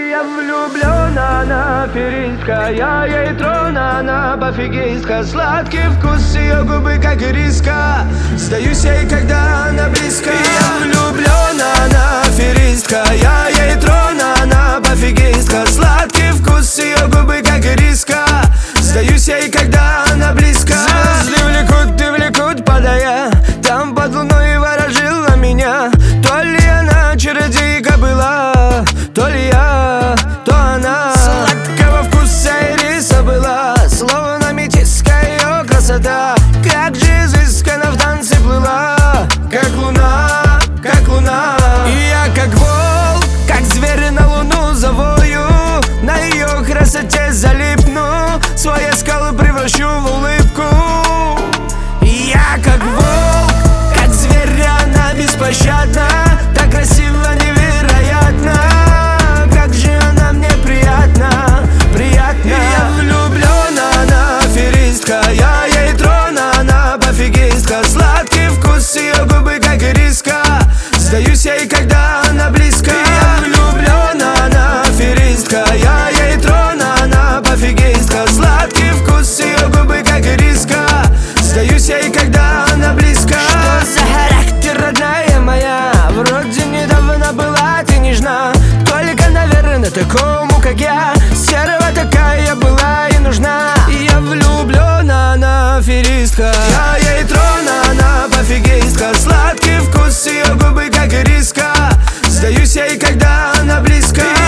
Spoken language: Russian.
Я влюблен, она аферистка, я ей трона, она пофигистка. Сладкий вкус ее губы, как ириска. Сдаюсь ей, когда она близко. Я влюблен, она аферистка, я ей трона, она пофигистка. Сладкий вкус ее губы, как ириска. Сдаюсь ей, когда она близко. Звезды влекут и влекут, падая там под луной ворожила меня. То ли она чародейка была, то ли я, то она. Сладкого вкуса ириса была, словно метиска ее красота. Как же изысканно в танце плыла, как луна, как луна. И я как волк, как зверь на луну завою. На ее красоте залипну, свои скалы превращу в улыбку. И я как волк, как зверь, она беспощадна. Так красиво, невероятно. Как же она мне приятна, приятна. Я влюблен, она аферистка, я ей трона, она пофигистка. Сладкий вкус ее губы, как ириска. Сдаюсь ей, когда она близко. Я влюблен, она аферистка, я ей трона, она пофигистка. Сладкий вкус ее губы, как ириска. Сдаюсь ей, когда она близко. Что за характер, родная моя? Вроде недавно была ты нежна. Только, наверное, такому, как я, серого такая была и нужна. И я влюблен, она аферистка, я ей трона, она пофигистка. Сладкий вкус ее губы, как ириска. Сдаюсь ей, когда она близко.